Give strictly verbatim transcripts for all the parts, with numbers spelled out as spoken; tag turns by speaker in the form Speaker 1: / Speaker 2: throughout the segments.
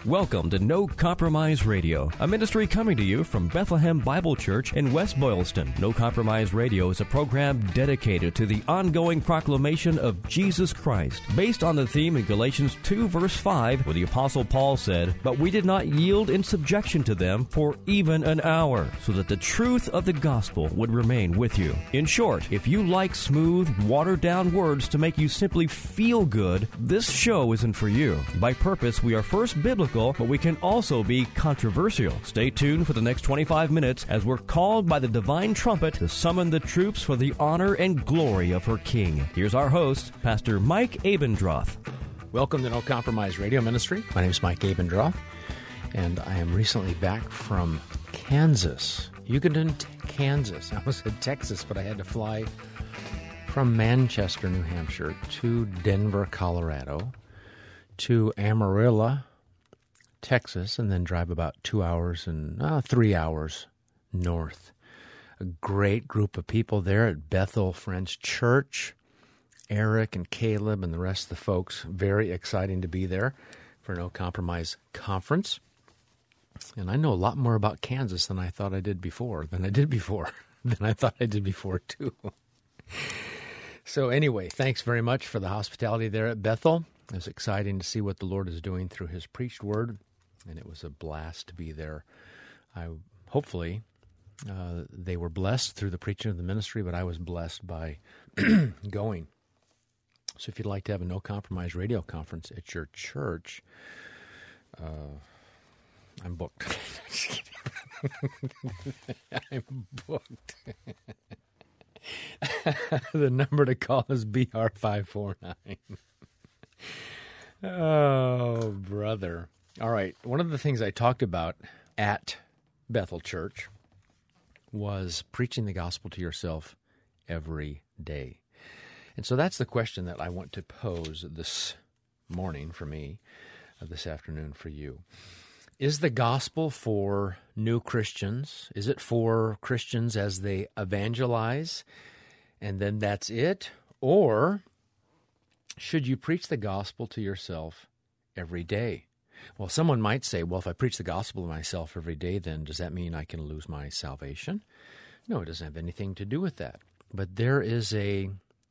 Speaker 1: Welcome to No Compromise Radio, a ministry coming to you from Bethlehem Bible Church in West Boylston. No Compromise Radio is a program dedicated to the ongoing proclamation of Jesus Christ, based on the theme in Galatians two, verse five, where the Apostle Paul said, "But we did not yield in subjection to them for even an hour, so that the truth of the gospel would remain with you." In short, if you like smooth, watered-down words to make you simply feel good, this show isn't for you. By purpose, we are first biblical, but we can also be controversial. Stay tuned for the next twenty-five minutes as we're called by the divine trumpet to summon the troops for the honor and glory of her King. Here's our host, Pastor Mike Abendroth.
Speaker 2: Welcome to No Compromise Radio Ministry. My name is Mike Abendroth, and I am recently back from Kansas. Hugoton, Kansas. I almost said Texas, but I had to fly from Manchester, New Hampshire, to Denver, Colorado, to Amarillo, Texas, and then drive about two hours and uh, three hours north. A great group of people there at Bethel Friends Church. Eric and Caleb and the rest of the folks, very exciting to be there for No Compromise Conference. And I know a lot more about Kansas than I thought I did before, than I did before, than I thought I did before, too. So anyway, thanks very much for the hospitality there at Bethel. It was exciting to see what the Lord is doing through His preached word, and it was a blast to be there. I hopefully uh, they were blessed through the preaching of the ministry, but I was blessed by going. So if you'd like to have a No Compromise radio conference at your church, uh, I'm booked. I'm booked. The number to call is B R five four nine. Oh, brother. All right. One of the things I talked about at Bethel Church was preaching the gospel to yourself every day. And so that's the question that I want to pose this morning for me, uh, this afternoon for you. Is the gospel for new Christians? Is it for Christians as they evangelize, and then that's it? Or should you preach the gospel to yourself every day? Well, someone might say, well, if I preach the gospel to myself every day, then does that mean I can lose my salvation? No, it doesn't have anything to do with that. But there is a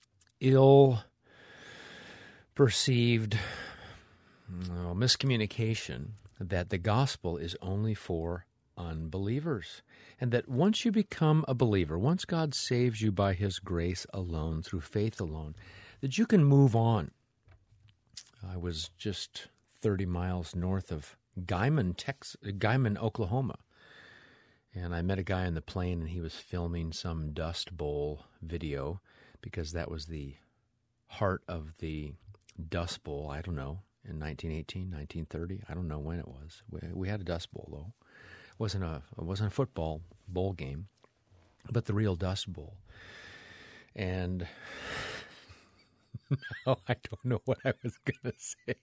Speaker 2: ill-perceived well, miscommunication that the gospel is only for unbelievers, and that once you become a believer, once God saves you by His grace alone, through faith alone, that you can move on. I was just thirty miles north of Guyman, Texas, Guyman, Oklahoma, and I met a guy on the plane, and he was filming some Dust Bowl video, because that was the heart of the Dust Bowl, I don't know, in nineteen eighteen, nineteen thirty. I don't know when it was. We, we had a Dust Bowl, though. It wasn't a, it wasn't a football bowl game, but the real Dust Bowl. And now I don't know what I was going to say.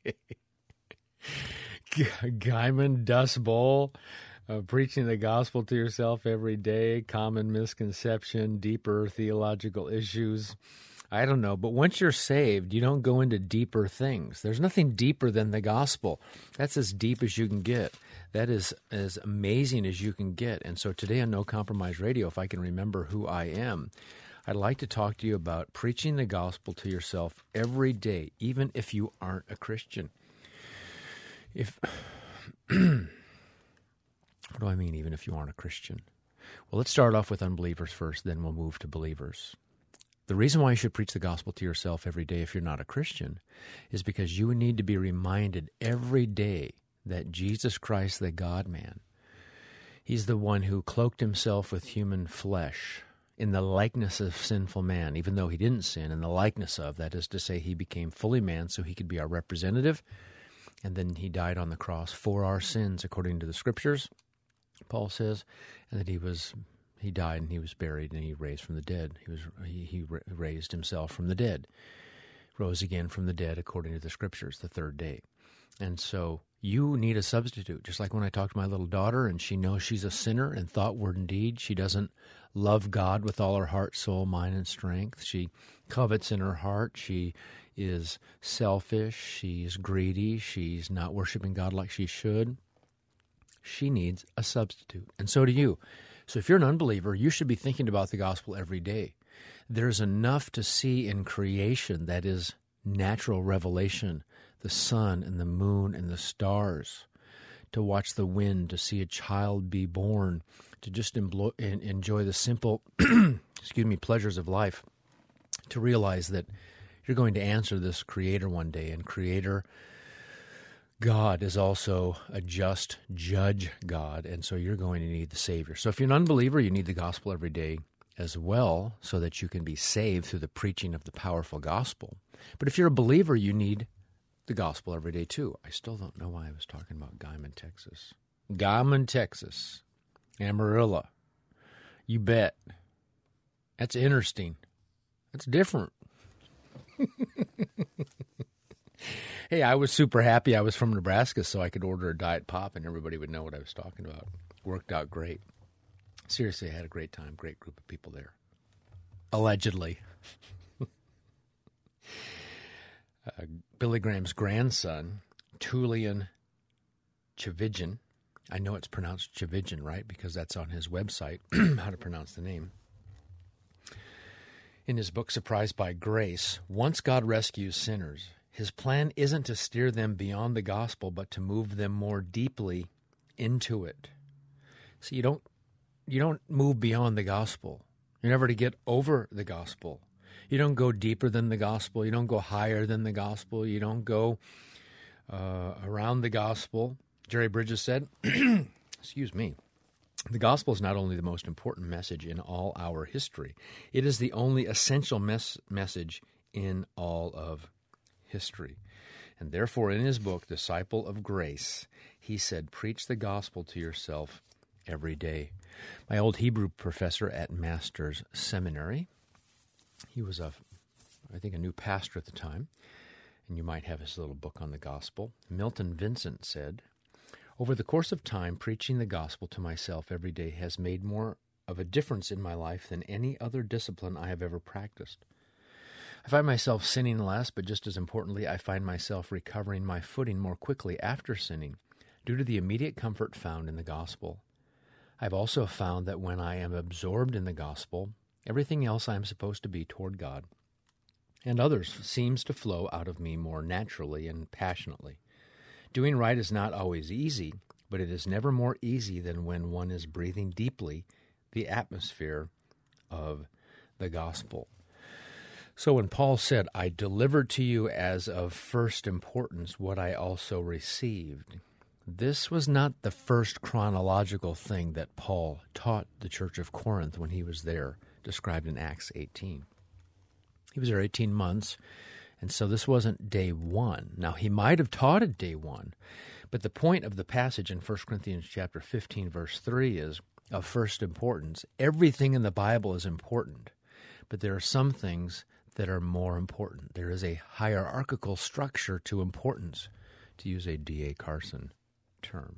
Speaker 2: Guyman, Dust Bowl, uh, preaching the gospel to yourself every day, common misconception, deeper theological issues. I don't know, but once you're saved, you don't go into deeper things. There's nothing deeper than the gospel. That's as deep as you can get. That is as amazing as you can get. And so today on No Compromise Radio, if I can remember who I am, I'd like to talk to you about preaching the gospel to yourself every day, even if you aren't a Christian. If what do I mean, even if you aren't a Christian? Well, let's start off with unbelievers first, then we'll move to believers. The reason why you should preach the gospel to yourself every day if you're not a Christian is because you need to be reminded every day that Jesus Christ, the God-man, He's the one who cloaked Himself with human flesh in the likeness of sinful man, even though He didn't sin, in the likeness of, that is to say, He became fully man so He could be our representative, and then He died on the cross for our sins, according to the Scriptures, Paul says, and that He was... He died and He was buried and He raised from the dead. He was he, he raised Himself from the dead, rose again from the dead according to the Scriptures the third day. And so you need a substitute. Just like when I talk to my little daughter and she knows she's a sinner in thought, word, and deed. She doesn't love God with all her heart, soul, mind, and strength. She covets in her heart. She is selfish. She's greedy. She's not worshiping God like she should. She needs a substitute. And so do you. So if you're an unbeliever, you should be thinking about the gospel every day. There's enough to see in creation that is natural revelation, the sun and the moon and the stars, to watch the wind, to see a child be born, to just emblo- enjoy the simple, excuse me, pleasures of life, to realize that you're going to answer this Creator one day, and Creator God is also a just judge God, and so you're going to need the Savior. So if you're an unbeliever, you need the gospel every day as well, so that you can be saved through the preaching of the powerful gospel. But if you're a believer, you need the gospel every day too. I still don't know why I was talking about Guyman, Texas. Guyman, Texas. Amarillo. You bet. That's interesting. That's different. Hey, I was super happy I was from Nebraska so I could order a Diet Pop and everybody would know what I was talking about. Worked out great. Seriously, I had a great time. Great group of people there. Allegedly. uh, Billy Graham's grandson, Tullian Tchividjian. I know it's pronounced Tchividjian, right? Because that's on his website, how to pronounce the name. In his book, Surprised by Grace, once God rescues sinners, his plan isn't to steer them beyond the gospel, but to move them more deeply into it. So you don't you don't move beyond the gospel. You're never to get over the gospel. You don't go deeper than the gospel. You don't go higher than the gospel. You don't go uh, around the gospel. Jerry Bridges said, excuse me, the gospel is not only the most important message in all our history, it is the only essential mes- message in all of history. And therefore, in his book, Disciple of Grace, he said, preach the gospel to yourself every day. My old Hebrew professor at Masters Seminary, he was, a, I think, a new pastor at the time, and you might have his little book on the gospel. Milton Vincent said, over the course of time, preaching the gospel to myself every day has made more of a difference in my life than any other discipline I have ever practiced. I find myself sinning less, but just as importantly, I find myself recovering my footing more quickly after sinning due to the immediate comfort found in the gospel. I've also found that when I am absorbed in the gospel, everything else I am supposed to be toward God and others seems to flow out of me more naturally and passionately. Doing right is not always easy, but it is never more easy than when one is breathing deeply the atmosphere of the gospel. So when Paul said, I delivered to you as of first importance what I also received, this was not the first chronological thing that Paul taught the church of Corinth when he was there, described in Acts eighteen. He was there eighteen months, and so this wasn't day one. Now, he might have taught it day one, but the point of the passage in First Corinthians chapter fifteen, verse three is of first importance. Everything in the Bible is important, but there are some things that are more important. There is a hierarchical structure to importance, to use a D A Carson term.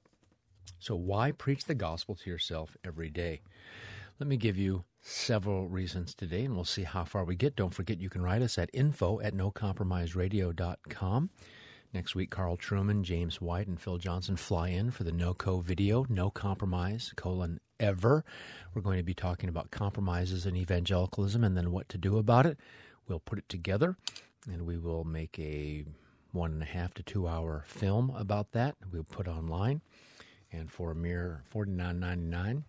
Speaker 2: So why preach the gospel to yourself every day? Let me give you several reasons today, and we'll see how far we get. Don't forget you can write us at info at no compromise radio dot com. Next week, Carl Truman, James White, and Phil Johnson fly in for the No-Co video, No Compromise, colon, ever. We're going to be talking about compromises in evangelicalism and then what to do about it. We'll put it together, and we will make a one and a half to two hour film about that. We'll put online, and for a mere forty-nine ninety-nine,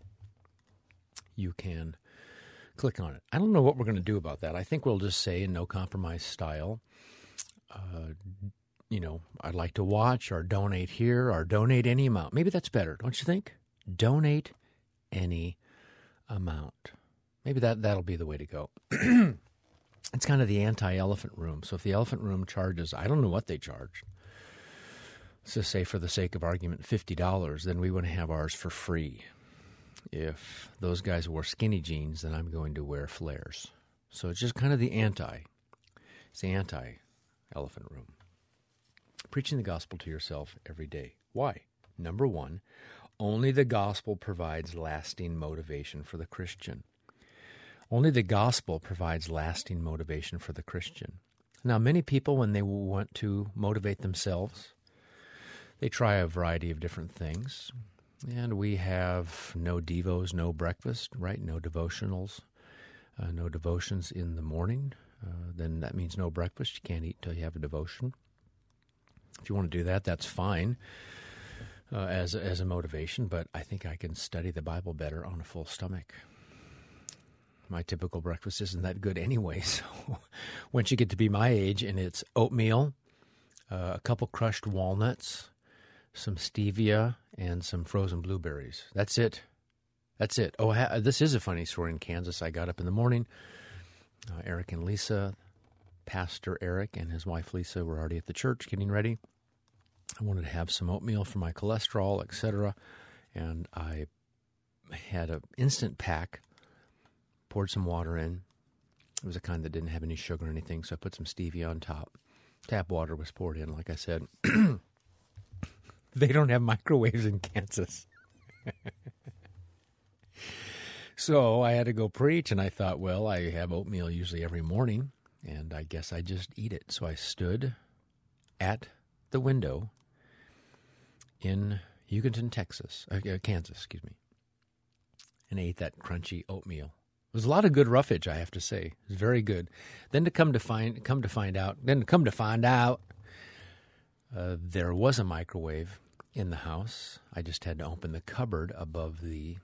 Speaker 2: you can click on it. I don't know what we're going to do about that. I think we'll just say in No Compromise style, uh, you know, I'd like to watch or donate here or donate any amount. Maybe that's better, don't you think? Donate any amount. Maybe that, that'll be the way to go. It's kind of the anti-elephant room. So if the elephant room charges, I don't know what they charge. Let's just say for the sake of argument, fifty dollars, then we want to have ours for free. If those guys wore skinny jeans, then I'm going to wear flares. So it's just kind of the anti. It's the anti-elephant room. preaching the gospel to yourself every day. Why? Number one, only the gospel provides lasting motivation for the Christian. Only the gospel provides lasting motivation for the Christian. Now, many people, when they want to motivate themselves, they try a variety of different things. And we have no devos, no breakfast, right? No devotionals, uh, no devotions in the morning. Uh, then that means no breakfast. You can't eat until you have a devotion. If you want to do that, that's fine uh, as, as a motivation, but I think I can study the Bible better on a full stomach. My typical breakfast isn't that good anyway, so once you get to be my age and it's oatmeal, uh, a couple crushed walnuts, some stevia, and some frozen blueberries. That's it. That's it. Oh, ha- this is a funny story in Kansas. I got up in the morning. Uh, Eric and Lisa, Pastor Eric and his wife Lisa were already at the church getting ready. I wanted to have some oatmeal for my cholesterol, et cetera, and I had an instant pack, poured some water in. It was a kind that didn't have any sugar or anything, so I put some stevia on top. Tap water was poured in, like I said. They don't have microwaves in Kansas. So I had to go preach, and I thought, well, I have oatmeal usually every morning, and I guess I just eat it. So I stood at the window in Hugoton, Texas, uh, Kansas, excuse me, and ate that crunchy oatmeal. It was a lot of good roughage, I have to say. It was very good. Then to come to find, come to find out, then to come to find out, uh, there was a microwave in the house. I just had to open the cupboard above the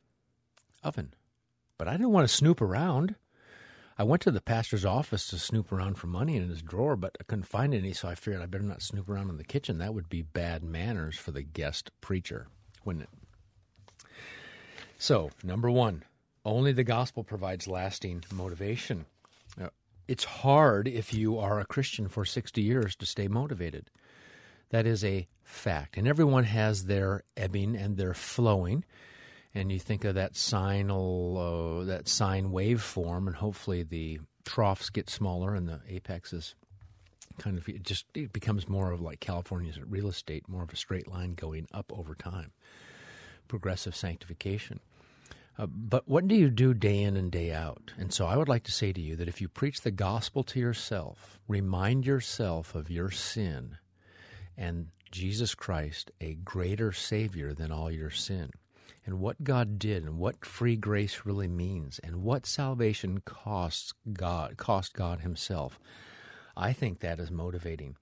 Speaker 2: oven. But I didn't want to snoop around. I went to the pastor's office to snoop around for money in his drawer, but I couldn't find any, so I figured I better not snoop around in the kitchen. That would be bad manners for the guest preacher, wouldn't it? So, number one, only the gospel provides lasting motivation. Now, it's hard if you are a Christian for sixty years to stay motivated. That is a fact. And everyone has their ebbing and their flowing. And you think of that sine, uh, that sine wave form, and hopefully the troughs get smaller and the apex is kind of, it just it becomes more of like California's real estate, more of a straight line going up over time. Progressive sanctification. Uh, but what do you do day in and day out? And so I would like to say to you that if you preach the gospel to yourself, remind yourself of your sin and Jesus Christ, a greater Savior than all your sin, and what God did and what free grace really means and what salvation costs God, cost God himself, I think that is motivating.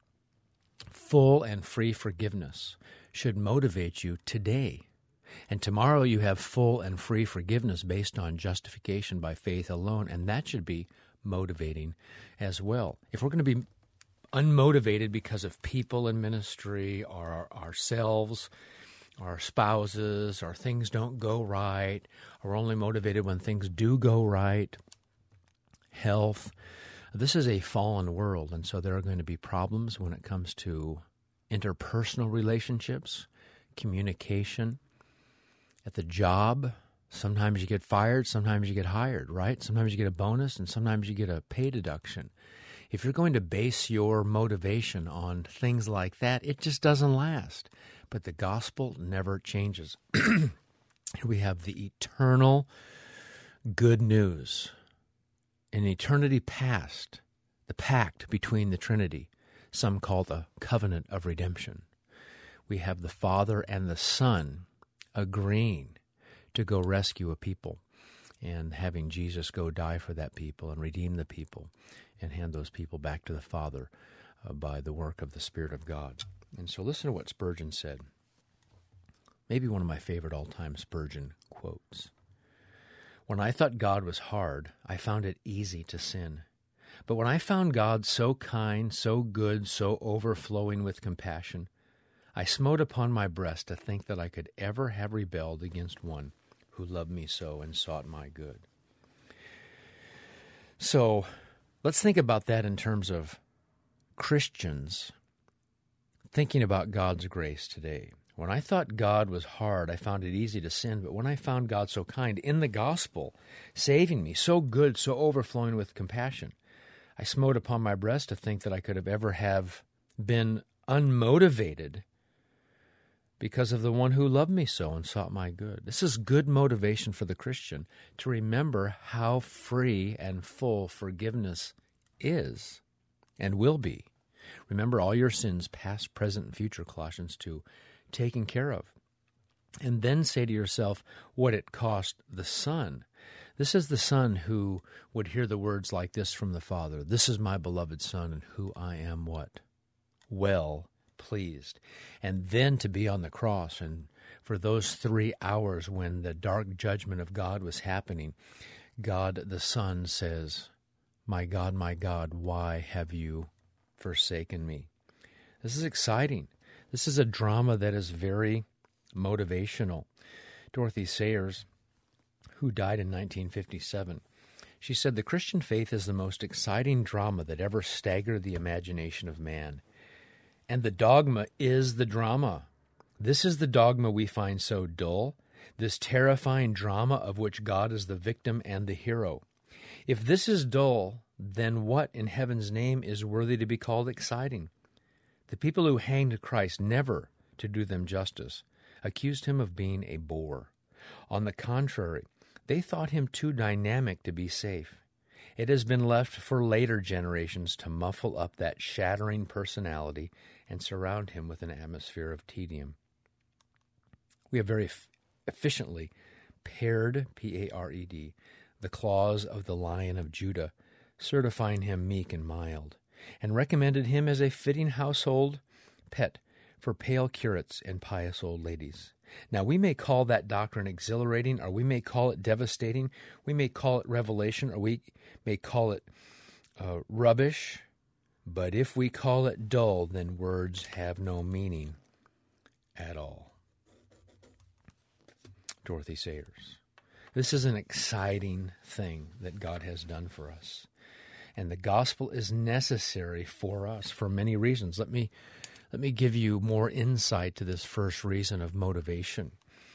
Speaker 2: Full and free forgiveness should motivate you today. And tomorrow you have full and free forgiveness based on justification by faith alone, and that should be motivating as well. If we're going to be unmotivated because of people in ministry or ourselves, our spouses, or things don't go right, or only motivated when things do go right, health, this is a fallen world, and so there are going to be problems when it comes to interpersonal relationships, communication. At the job, sometimes you get fired, sometimes you get hired, right? Sometimes you get a bonus, and sometimes you get a pay deduction. If you're going to base your motivation on things like that, it just doesn't last. But the gospel never changes. We have the eternal good news. In eternity past, the pact between the Trinity, some call the covenant of redemption. We have the Father and the Son agreeing to go rescue a people and having Jesus go die for that people and redeem the people and hand those people back to the Father uh, by the work of the Spirit of God. And so listen to what Spurgeon said. Maybe one of my favorite all-time Spurgeon quotes. When I thought God was hard, I found it easy to sin. But when I found God so kind, so good, so overflowing with compassion, I smote upon my breast to think that I could ever have rebelled against one who loved me so and sought my good. So let's think about that in terms of Christians thinking about God's grace today. When I thought God was hard, I found it easy to sin, but when I found God so kind in the gospel, saving me, so good, so overflowing with compassion, I smote upon my breast to think that I could have ever have been unmotivated because of the one who loved me so and sought my good. This is good motivation for the Christian to remember how free and full forgiveness is and will be. Remember all your sins, past, present, and future, Colossians two, taken care of. And then say to yourself what it cost the Son. This is the Son who would hear the words like this from the Father. This is my beloved Son, in who I am what? Well pleased. And then to be on the cross, and for those three hours when the dark judgment of God was happening, God the Son says, my God, my God, why have you forsaken me? This is exciting. This is a drama that is very motivational. Dorothy Sayers, who died in nineteen fifty-seven, she said, the Christian faith is the most exciting drama that ever staggered the imagination of man. And the dogma is the drama. This is the dogma we find so dull, this terrifying drama of which God is the victim and the hero. If this is dull, then what in heaven's name is worthy to be called exciting? The people who hanged Christ, never, to do them justice, accused him of being a bore. On the contrary, they thought him too dynamic to be safe. It has been left for later generations to muffle up that shattering personality and surround him with an atmosphere of tedium. We have very f- efficiently pared, P A R E D, the claws of the Lion of Judah, certifying him meek and mild, and recommended him as a fitting household pet for pale curates and pious old ladies. Now, we may call that doctrine exhilarating, or we may call it devastating, we may call it revelation, or we may call it uh, rubbish, but if we call it dull, then words have no meaning at all. Dorothy Sayers. This is an exciting thing that God has done for us. And the gospel is necessary for us for many reasons. Let me let me give you more insight to this first reason of motivation.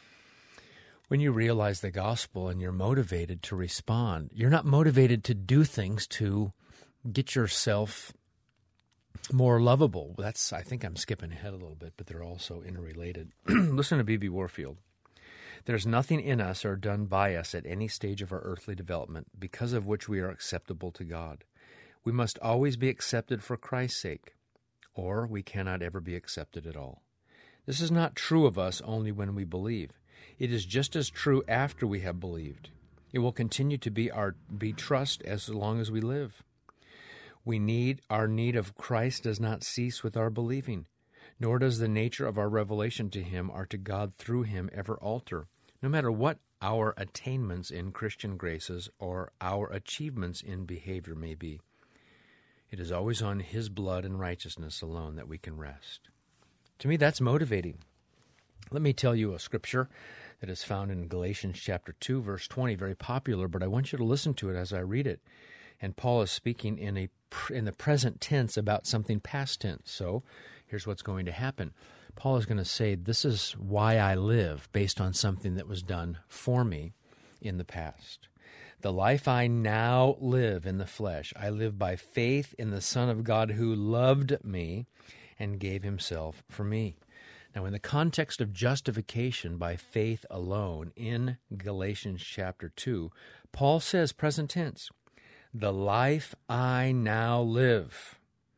Speaker 2: When you realize the gospel and you're motivated to respond, you're not motivated to do things to get yourself more lovable. That's, I think I'm skipping ahead a little bit, but they're also interrelated. Listen to B B Warfield. There's nothing in us or done by us at any stage of our earthly development because of which we are acceptable to God. We must always be accepted for Christ's sake, or we cannot ever be accepted at all. This is not true of us only when we believe. It is just as true after we have believed. It will continue to be our be trust as long as we live. We need our need of Christ does not cease with our believing, nor does the nature of our revelation to him or to God through him ever alter, no matter what our attainments in Christian graces or our achievements in behavior may be. It is always on his blood and righteousness alone that we can rest. To me, that's motivating. Let me tell you a scripture that is found in Galatians chapter two, verse twenty, very popular, but I want you to listen to it as I read it. And Paul is speaking in a in the present tense about something past tense. So here's what's going to happen. Paul is going to say, this is why I live, based on something that was done for me in the past. The life I now live in the flesh, I live by faith in the Son of God who loved me and gave himself for me. Now, in the context of justification by faith alone in Galatians chapter two, Paul says, present tense, the life I now live.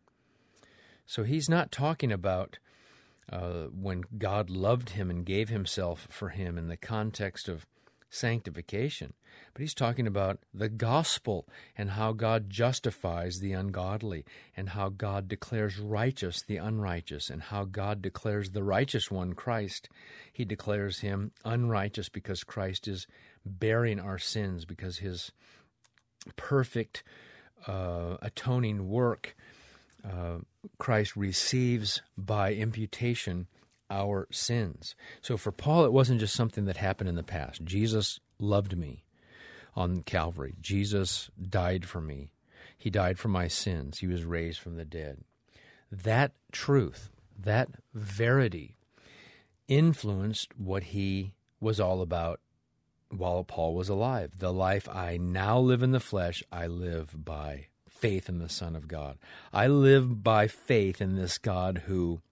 Speaker 2: So he's not talking about uh, when God loved him and gave himself for him in the context of sanctification, but he's talking about the gospel and how God justifies the ungodly and how God declares righteous the unrighteous and how God declares the righteous one, Christ. He declares him unrighteous because Christ is bearing our sins, because his perfect uh, atoning work uh, Christ receives by imputation our sins. So for Paul, it wasn't just something that happened in the past. Jesus loved me on Calvary. Jesus died for me. He died for my sins. He was raised from the dead. That truth, that verity, influenced what he was all about while Paul was alive. The life I now live in the flesh, I live by faith in the Son of God. I live by faith in this God who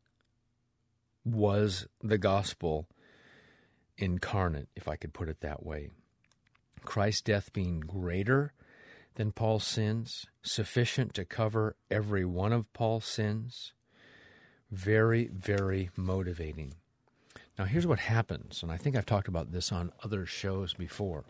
Speaker 2: was the gospel incarnate, if I could put it that way. Christ's death being greater than Paul's sins, sufficient to cover every one of Paul's sins. Very, very motivating. Now, here's what happens, and I think I've talked about this on other shows before.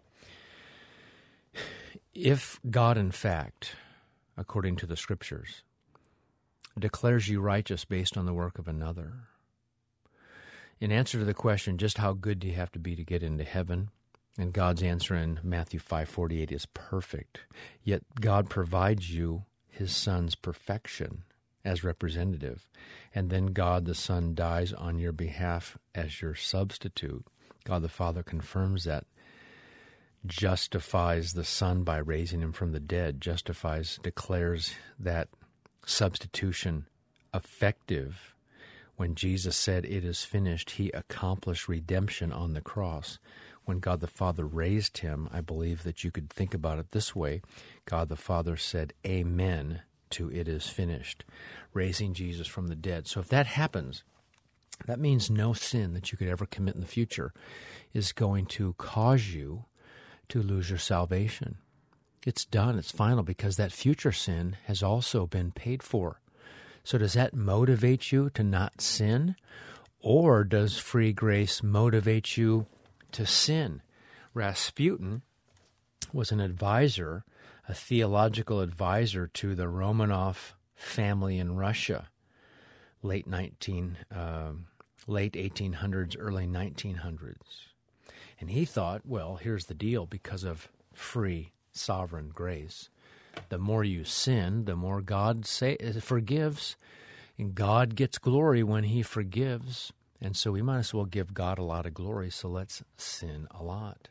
Speaker 2: If God, in fact, according to the Scriptures, declares you righteous based on the work of another, in answer to the question, just how good do you have to be to get into heaven? And God's answer in Matthew five forty-eight is perfect. Yet God provides you his Son's perfection as representative. And then God the Son dies on your behalf as your substitute. God the Father confirms that, justifies the Son by raising him from the dead, justifies, declares that substitution effective. When Jesus said, "It is finished," he accomplished redemption on the cross. When God the Father raised him, I believe that you could think about it this way. God the Father said, "Amen," to "it is finished," raising Jesus from the dead. So if that happens, that means no sin that you could ever commit in the future is going to cause you to lose your salvation. It's done. It's final because that future sin has also been paid for. So does that motivate you to not sin? Or does free grace motivate you to sin? Rasputin was an advisor, a theological advisor to the Romanov family in Russia, late nineteen, uh, late eighteen hundreds, early nineteen hundreds. And he thought, well, here's the deal, because of free sovereign grace, the more you sin, the more God say, forgives, and God gets glory when he forgives. And so we might as well give God a lot of glory, so let's sin a lot.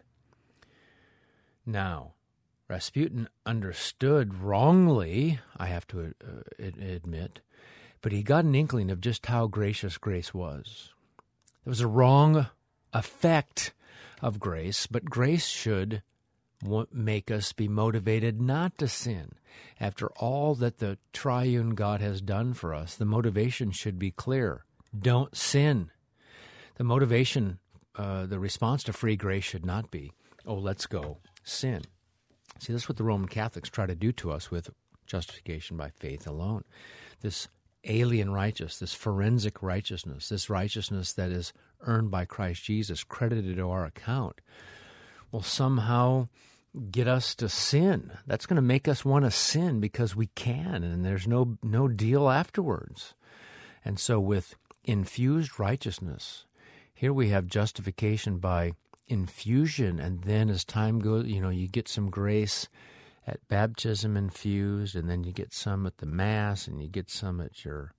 Speaker 2: Now, Rasputin understood wrongly, I have to uh, admit, but he got an inkling of just how gracious grace was. There was a wrong effect of grace, but grace should make us be motivated not to sin. After all that the triune God has done for us, the motivation should be clear. Don't sin. The motivation, uh, the response to free grace should not be, oh, let's go sin. See, that's what the Roman Catholics try to do to us with justification by faith alone. This alien righteousness, this forensic righteousness, this righteousness that is earned by Christ Jesus, credited to our account, will somehow get us to sin. That's going to make us want to sin because we can, and there's no no deal afterwards. And so with infused righteousness, here we have justification by infusion, and then as time goes, you know, you get some grace at baptism infused, and then you get some at the Mass, and you get some at your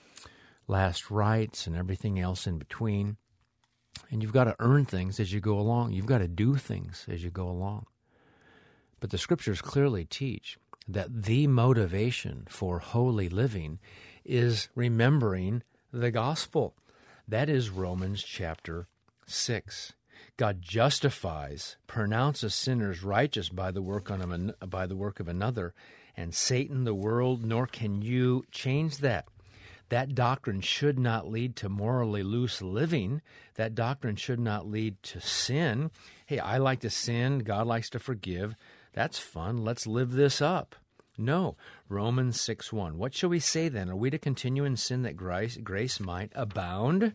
Speaker 2: last rites and everything else in between. And you've got to earn things as you go along. You've got to do things as you go along. But the Scriptures clearly teach that the motivation for holy living is remembering the gospel. That is Romans chapter six. God justifies, pronounces sinners righteous by the work on an, by the work of another, and Satan, the world, nor can you change that. That doctrine should not lead to morally loose living. That doctrine should not lead to sin. Hey, I like to sin. God likes to forgive. That's fun. Let's live this up. No. Romans six one. What shall we say then? Are we to continue in sin that grace, grace might abound?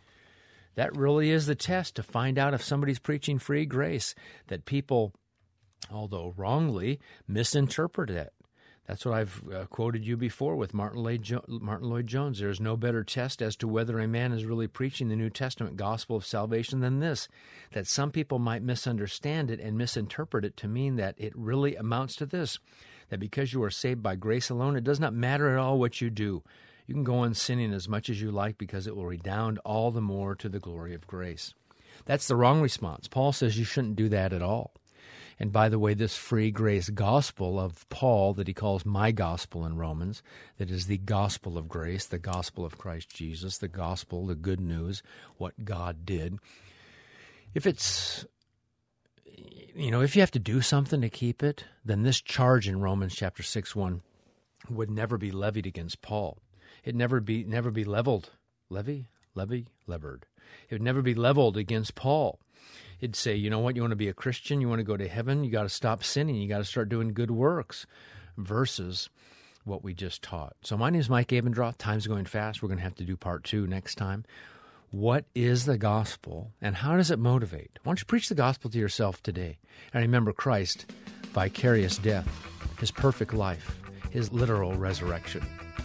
Speaker 2: That really is the test to find out if somebody's preaching free grace, that people, although wrongly, misinterpret it. That's what I've uh, quoted you before with Martin Lloyd, jo- Martin Lloyd Jones. There is no better test as to whether a man is really preaching the New Testament gospel of salvation than this, that some people might misunderstand it and misinterpret it to mean that it really amounts to this, that because you are saved by grace alone, it does not matter at all what you do. You can go on sinning as much as you like because it will redound all the more to the glory of grace. That's the wrong response. Paul says you shouldn't do that at all. And by the way, this free grace gospel of Paul that he calls my gospel in Romans, that is the gospel of grace, the gospel of Christ Jesus, the gospel, the good news, what God did. If it's, you know, if you have to do something to keep it, then this charge in Romans chapter six one would never be levied against Paul. It'd never be never be leveled. Levy? Levy? Levered. It would never be leveled against Paul. It'd say, you know what, you want to be a Christian, you want to go to heaven, you got to stop sinning, you got to start doing good works, versus what we just taught. So my name is Mike Abendroth. Time's going fast. We're going to have to do part two next time. What is the gospel, and how does it motivate? Why don't you preach the gospel to yourself today? And remember Christ's vicarious death, his perfect life, his literal resurrection.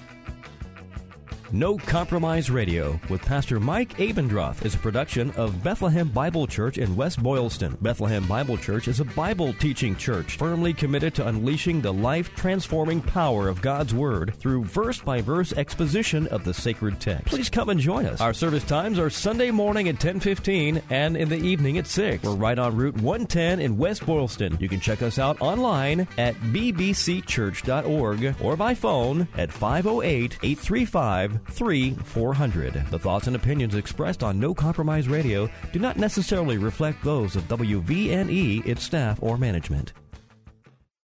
Speaker 1: No Compromise Radio with Pastor Mike Abendroth is a production of Bethlehem Bible Church in West Boylston. Bethlehem Bible Church is a Bible-teaching church firmly committed to unleashing the life-transforming power of God's Word through verse-by-verse exposition of the sacred text. Please come and join us. Our service times are Sunday morning at ten fifteen and in the evening at six. We're right on Route one ten in West Boylston. You can check us out online at b b c church dot org or by phone at five oh eight, eight three five, three four hundred. The thoughts and opinions expressed on No Compromise Radio do not necessarily reflect those of W V N E, its staff, or management.